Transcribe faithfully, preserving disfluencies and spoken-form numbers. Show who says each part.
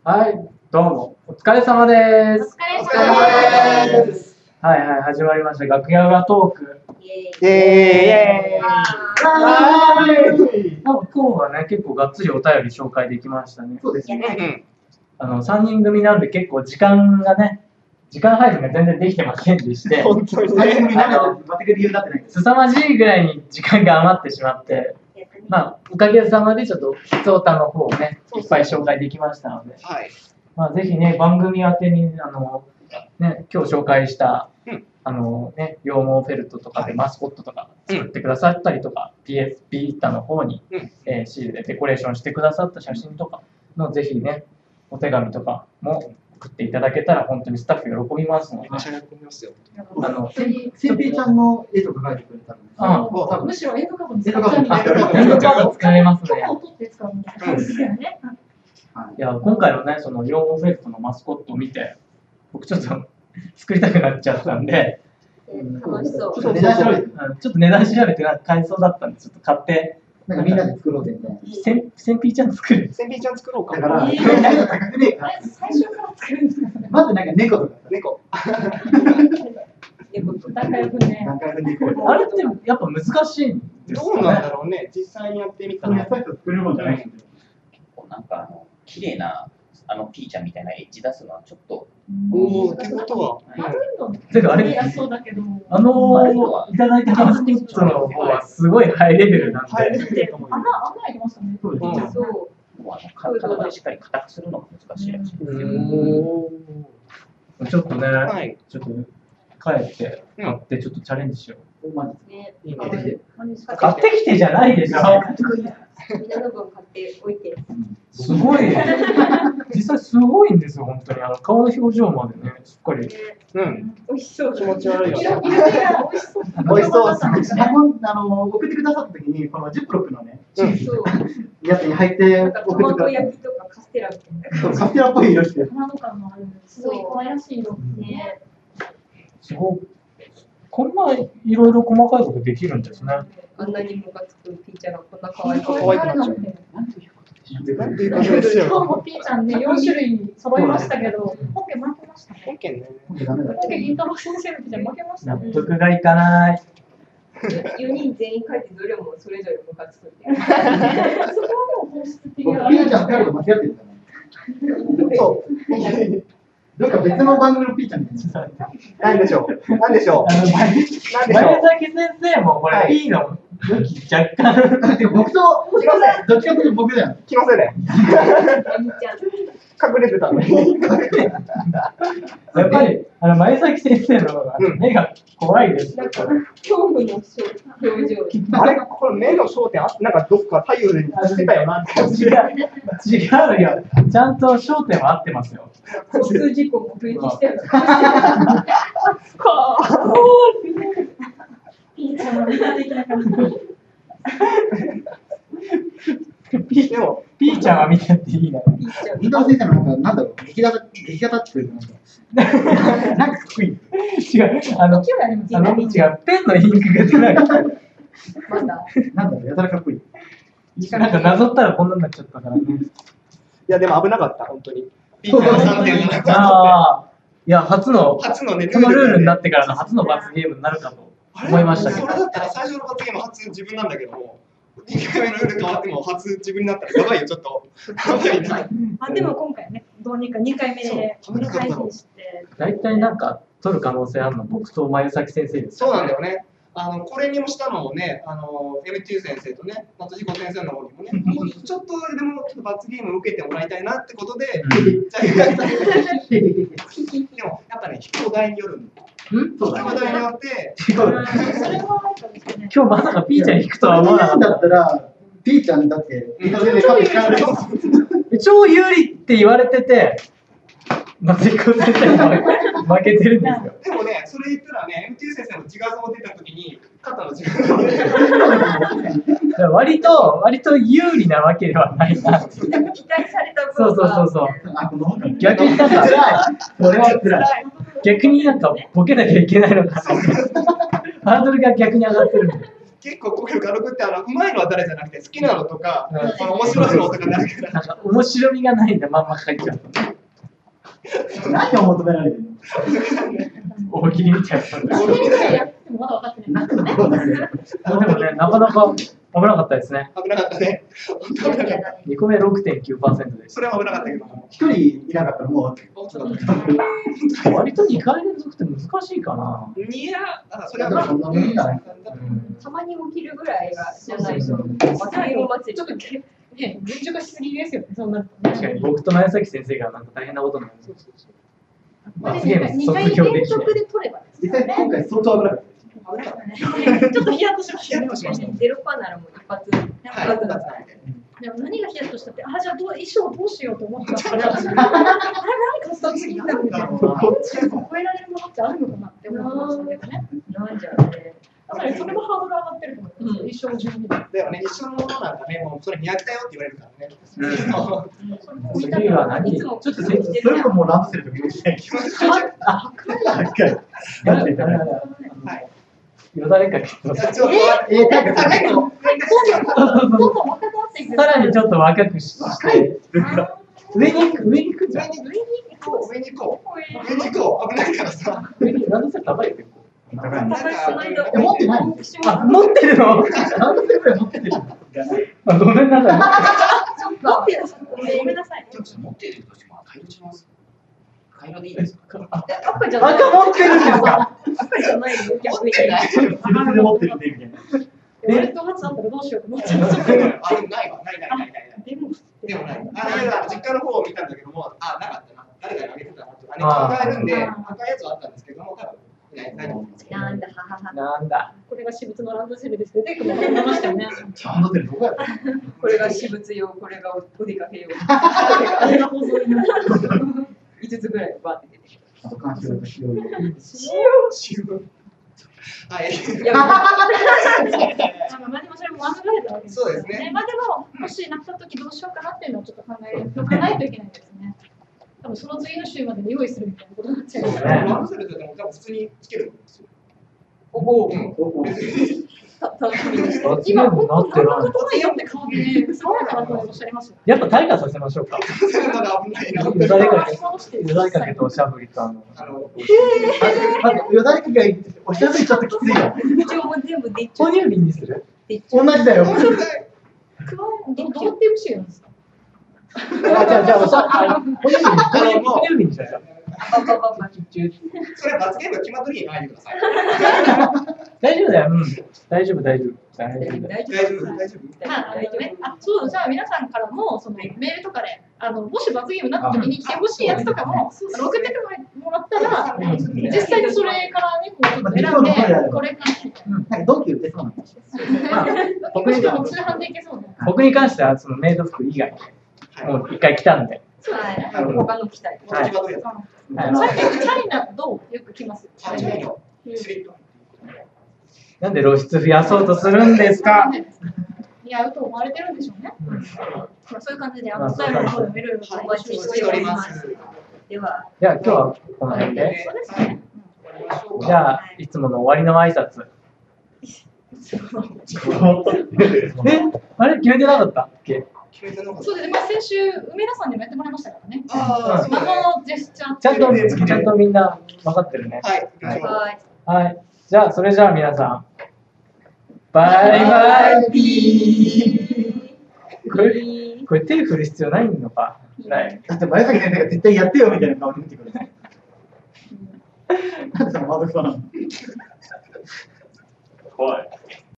Speaker 1: はい、どうも、お疲れ様です。
Speaker 2: お疲れ様です。
Speaker 1: はいはい、始まりました。楽屋裏トーク。
Speaker 2: イ
Speaker 1: エーイ。エーイ。はい。今日はね、結構がっつりお便り紹介できましたね。
Speaker 2: そうですね。
Speaker 1: あの、さんにん組なんで結構時間がね、時間配分が全然できてませんでして、
Speaker 2: 本当にね、全く理由になってない。
Speaker 1: 凄まじいぐらいに時間が余ってしまって、まあ、おかげさまでちょっと、ふつおたの方をね、いっぱい紹介できましたので、
Speaker 2: はい、
Speaker 1: まあ、ぜひね、番組宛てに、あの、ね、今日紹介した、うん、あのね、羊毛フェルトとかでマスコットとか作ってくださったりとか、うん、ピーエス ビータの方に、うん、えー、シールでデコレーションしてくださった写真とかの、ぜひね、お手紙とかも送っていただけたら、本当にスタッフ喜びますので。
Speaker 2: めっちゃ喜びますよ。
Speaker 1: あの、
Speaker 3: せんぴーちゃんの絵とか描いてくれたんです
Speaker 1: あ
Speaker 4: むしろエンドカバー
Speaker 3: エンドカバ
Speaker 1: ー。エンドカバー使えますね。
Speaker 4: 許可を取って使うんですよね。
Speaker 1: いや、今回のね、その羊毛フェルトのマスコットを見て、僕ちょっと作りたくなっちゃったんで、
Speaker 2: 楽しそう。
Speaker 3: ちょっと値段調べて、
Speaker 1: ちょっと値段調べてなんか買えそうだったんで、ちょっと買って、
Speaker 3: なんかみんなで作ろうぜみたいな。
Speaker 1: せんぴーちゃん作る。
Speaker 2: せんぴーちゃん作ろうか。
Speaker 3: だから、
Speaker 4: えー、
Speaker 3: 高くねえか。
Speaker 4: 最初から作るんですか。
Speaker 3: まずなんか猫とか。
Speaker 2: 猫。
Speaker 4: 猫と仲良くね。
Speaker 3: 仲良く猫。
Speaker 1: あれってやっぱ難しいんですかね。
Speaker 2: どうなんだろうね。実際にやってみたら。
Speaker 3: やっぱり作れるもんじゃないんですよ。
Speaker 5: なんかあの綺麗なあのピーちゃんみたいなエッジ出すのはちょっと。
Speaker 2: おお、ってことは。
Speaker 1: てかあれ、あのいただいたマスコットの方はすごいハイレベルなんで。
Speaker 4: 穴穴開いてましたね。
Speaker 3: そうですね。
Speaker 5: そう。もうあの体でしっかり硬くするのが難しいらしいですよ。
Speaker 1: ちょっとね、
Speaker 5: はい、
Speaker 1: ちょっと帰って買ってちょっとチャレンジしよう。
Speaker 3: 買ってきて。
Speaker 1: 買ってきてじゃないでしょ。
Speaker 2: みんなの分買っておいて。
Speaker 1: すごい。実際すごいんですよ、本当に。あの顔の表情までね、しっかり。
Speaker 2: うん。美味しそう。気持ち悪いよ。
Speaker 4: 美味しそう。
Speaker 3: 美味しそう。あの送ってくださった時にこのジップロックのね、やつに入って送ってくださった。
Speaker 2: 卵焼きとかカステラみたいな。
Speaker 3: カステラっぽい色して。
Speaker 4: 卵感もある。すごい可愛らしい色ね。
Speaker 1: すごい。こんないろいろ細かいことできるんですね。
Speaker 2: あんなにムカつくピーちゃんがこんな可愛い。
Speaker 4: 可愛くなっちゃう。今日もピーちゃんね、よん種類揃いましたけど、本家負けましたね。
Speaker 2: 本家ね。
Speaker 4: 本家銀太郎先生のピーちゃん負けましたね。
Speaker 1: 納得がいかない。
Speaker 2: よにん全員書いてどれもそれぞれムカつくっていう。
Speaker 4: そこはでも本質的な。
Speaker 3: ピーちゃんペアと間違ってるからね。そう。どっか別の番組のピーちゃんみたいな。
Speaker 2: なんでしょう。なんでしょう。
Speaker 1: 前崎先生もこれ P の向き若干。
Speaker 3: でも僕とどっちかというと僕だよ。
Speaker 2: 気のせいで。隠れてたのに。
Speaker 1: やっぱりあの前崎先生の目が怖いです。
Speaker 2: なんか恐怖の表情。
Speaker 6: あれこれ目の焦点あなんかどっか左右にしてたよなって。
Speaker 1: 違う違うよ。ちゃんと焦点は合ってますよ。
Speaker 2: 交通事故を目撃してる。
Speaker 4: ピーちゃんは見たできなかった。
Speaker 1: ピーでもピーちゃんは見てっていいな。
Speaker 3: 銀太郎先生のなんかなんだろう劇型劇型っていう
Speaker 1: なんかなんかかっこいい。違うあのあの違うペンのインクが出ない。
Speaker 2: まだ
Speaker 3: なんだろうやたらかっこいい。
Speaker 1: なんかなぞったらこんなになっちゃったからね。い
Speaker 6: やでも危なかった本当に。
Speaker 2: ピーちゃんのさんてんなな。
Speaker 1: ああいや初の
Speaker 6: 初のね
Speaker 1: このルールになってからの初の罰ゲームになるかと思いましたけど。
Speaker 6: それだったら最初の罰ゲーム初自分なんだけども。にかいめのルール変わっても初自分になったらやばいよちょっと。
Speaker 4: あでも今回ねどうにかにかいめで改善して。
Speaker 1: 大体なんか取る可能性あるの僕と前崎先生です。
Speaker 6: そうなんだよね。あのこれにもしたのをね、あの エムティー 先生とね、松彦先生の方にもね、もうちょっとでもちょっと罰ゲームを受けてもらいたいなってことで、でもやっぱね、飛行台によるんだ。飛行台によって、
Speaker 1: 今日まさかピーちゃん引くとは思わなかった。
Speaker 3: だったらピーちゃんだって
Speaker 1: 超有利って言われてて、松彦先生負けてるんですよ。
Speaker 6: でもね、それ言ったらね、エムティー 先生の自画像出たときに、肩の自画像出た。
Speaker 1: 割と、割と有利なわけではないな。
Speaker 2: 期待された
Speaker 1: そうそうそうそう。逆になんか、俺は辛い。逆になんかボケなきゃいけないのかな。ハードルが逆に上がってる。
Speaker 6: 結構こういう画録ってあのうまいのは誰じゃなくて好きなのとか、あの面白いのとかなるから。
Speaker 1: なんか面白みがないんでまんま書いちゃう。
Speaker 3: 何を求められてるの？
Speaker 1: 大喜利みたいな。
Speaker 4: 大喜利でやってもまだ分かってないんですよね。
Speaker 1: でもね、なかなか危なかったですね。
Speaker 6: 危なかったね。本当危なかった。
Speaker 1: にこめ ろくてんきゅうパーセント です。
Speaker 6: それは危なかったけども。
Speaker 3: 一人いなかったらもう、
Speaker 1: 割とにかい連続って難しいかな。
Speaker 6: いや、あ、それ
Speaker 3: それは
Speaker 6: は
Speaker 3: そんなもんじゃない。
Speaker 2: たまに起きるぐらいがじゃないと、
Speaker 1: そう
Speaker 2: 罰ゲーム祭り
Speaker 4: ちょっとね、順調化しすぎですよね、そんな。
Speaker 1: 確かに僕と前崎先生がなんか大変なことになる。罰ゲーム
Speaker 4: にかい
Speaker 1: 卒業できない。
Speaker 4: 連続で取ればです
Speaker 3: 実際今回相当危なかった。
Speaker 4: ちょっとヒヤッとしましたね。
Speaker 2: ゼロパーならもう一発、一
Speaker 6: はい、
Speaker 2: 発だ
Speaker 6: だったんで。
Speaker 4: でも何がヒヤッとしたって、あ、じゃあどう衣装どうしようと思ったから、あれ何かした次なのみたいな。超えられるものってあるのかなって思いましたけどね。
Speaker 2: なんじゃろうね。
Speaker 4: だからそれもハードル上がってると思います。衣装順に。
Speaker 6: だよね、一緒のものなんかね、もうそれ似合ったよって言われるからね。
Speaker 1: 次は何ちょっと
Speaker 3: それももうランドセルとか用意しないけど。あ、一回。やってたら。
Speaker 6: はい。
Speaker 1: よだれかけてます。
Speaker 6: いやちょっと、
Speaker 3: えー、なんかさ、
Speaker 4: どんどんどんどん若くなっていく。
Speaker 1: さらにちょっと若くし
Speaker 3: 若い
Speaker 1: て、上に行く、上に行くじゃん。
Speaker 6: 上に行こう、上に行こう。上に行こう、危ないからさ。
Speaker 1: 上にランドセル高いよ、結構。
Speaker 3: 高い
Speaker 6: なんか
Speaker 3: え、持ってないの？
Speaker 1: あ、持ってるの
Speaker 3: ランドセルくらい持ってるの？
Speaker 1: あ、ごめんなさい。
Speaker 4: 持ってるごめんなさい。
Speaker 5: ちょっと持ってるとしても赤色します。赤色でいいですか？
Speaker 2: 赤じゃない。
Speaker 1: 赤持ってるんですか？
Speaker 2: 赤じゃないよ。
Speaker 6: 持ってない。
Speaker 3: 自分で持ってるねみたいな。
Speaker 4: 俺と初だったらどうしようと思っちゃう。
Speaker 6: あ、ないわ、ないないないない。
Speaker 4: でも、
Speaker 6: でもない。あ、だから実家の方を見たんだけども、あ、なかったな。誰かにあげてたなと。姉貴がいるんで、赤いやつはあったんですけども、多分ないないと思います。
Speaker 2: なんだ、ははは。
Speaker 1: なんだ。
Speaker 4: これが私物のランドセルですって出てくるの思いましたよね。
Speaker 3: ランドセルどこやった？
Speaker 2: これが私物用、これがお出かけ用。
Speaker 4: あれが保存になる。
Speaker 2: いつつぐらいバーって出てき
Speaker 3: あと監視用と使用用。
Speaker 6: はい。
Speaker 2: た。や
Speaker 4: まあでもそれも免れたわけですよ
Speaker 6: そうですね。
Speaker 4: まあでも、もしなった時どうしようかなっていうのをちょっと考えておかないといけないですね。多分その次の週までに用意するみたいなことになっちゃうか
Speaker 1: そうね
Speaker 4: ら。
Speaker 6: ランドセルってでも多分普通につけるんですよ。
Speaker 2: おお、
Speaker 6: うん。
Speaker 2: た楽しみにして。
Speaker 1: 罰ゲ
Speaker 4: 今、
Speaker 1: ームになってない
Speaker 4: 本当にことないよって顔で、爽やかな声でおっしゃいますよ。
Speaker 1: やっぱ退化させましょうか。
Speaker 6: そういうのが危ないな。
Speaker 1: よだれかけ、よだれかけとおしゃぶりとあの。
Speaker 6: あの、
Speaker 3: あと、よだれかけがおしゃべりちょっときついよ。
Speaker 2: 一応も全部でっちょ
Speaker 1: 哺乳瓶にする？
Speaker 2: でっちょ。
Speaker 3: 同じだよ。
Speaker 4: どどうやって無視やるんですか？
Speaker 1: あ、じゃあ、じゃあ、おしゃ、あの、哺乳瓶、哺乳瓶、哺乳瓶にしましょう。
Speaker 2: パパパパ。
Speaker 6: それ罰ゲームが決まった時にあげてください。
Speaker 1: 大丈夫だよ。うん。大丈夫、大丈夫。大丈夫だよ。
Speaker 2: 大
Speaker 6: 大丈夫、大丈夫。
Speaker 4: まあ、あのね、あ、そう、じゃあ皆さんからも、そのメールとかで、あの、もし罰ゲームになった時に来てほしいやつとかも、あの送ってもらったら、実際にそれからね、こうちょっと選んで、これかなみたいな。
Speaker 3: なんかドンキ売ってそうなんだし。
Speaker 1: まあ、
Speaker 4: 僕にも通販でいけそうね。
Speaker 1: 僕に関しては、そのメイド服以外、もう一回来たんで。
Speaker 2: はい。他の期待。
Speaker 6: 決まったやつ。
Speaker 1: はい
Speaker 4: 最近チャイナどうよく来ます。
Speaker 6: チャイナスリット。
Speaker 1: なんで露出増やそうとするんですか？
Speaker 4: 似合うと思われてるんでしょうね。
Speaker 1: うん
Speaker 4: まあそういう感じで、あの、スタイルの方でもいろいろと
Speaker 2: お待ちしております。では、
Speaker 1: じゃあ、今日はこの辺で。
Speaker 4: そうですね。
Speaker 1: じゃあ、いつもの終わりの挨拶。え、あれ決めてなかったっけ？
Speaker 6: 決めてなかった。
Speaker 4: そうですね、まあ先週、梅田さんでもやってもらいましたからね。
Speaker 6: ああ、そうだね。
Speaker 4: 孫のジェスチャー
Speaker 1: ちゃんと、ちゃんとみんな分かってるね。
Speaker 6: はい、行きましょう。
Speaker 2: はい。
Speaker 1: はい。じゃあ、それじゃあ皆さん。バイバイピー。これ、これ手振る必要ないのか。ない。
Speaker 3: だって前崎先生が絶対やってよみたいな顔で見てくる。なんでその窓際なの？